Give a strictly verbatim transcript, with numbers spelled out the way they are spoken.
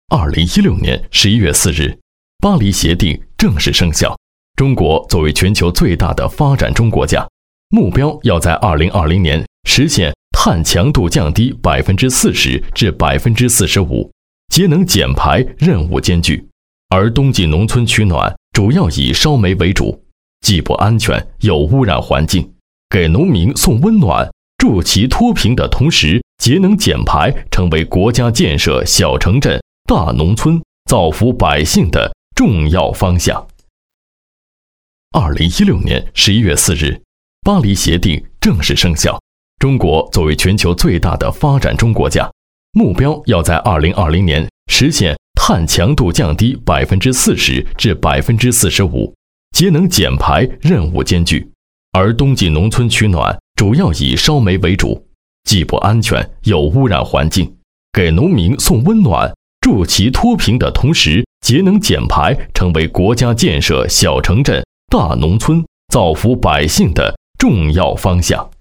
二零一六年十一月四日，巴黎协定正式生效。中国作为全球最大的发展中国家，目标要在二零二零年实现碳强度降低百分之四十至百分之四十五，节能减排任务艰巨。而冬季农村取暖主要以烧煤为主，既不安全又污染环境，给农民送温暖、助其脱贫的同时，节能减排成为国家建设小城镇、大农村、造福百姓的重要方向。二零一六年十一月四日，巴黎协定正式生效。中国作为全球最大的发展中国家，目标要在二零二零年实现碳强度降低百分之四十至百分之四十五，节能减排任务艰巨。而冬季农村取暖主要以烧煤为主，既不安全又污染环境，给农民送温暖、助其脱贫的同时，节能减排成为国家建设小城镇、大农村、造福百姓的重要方向。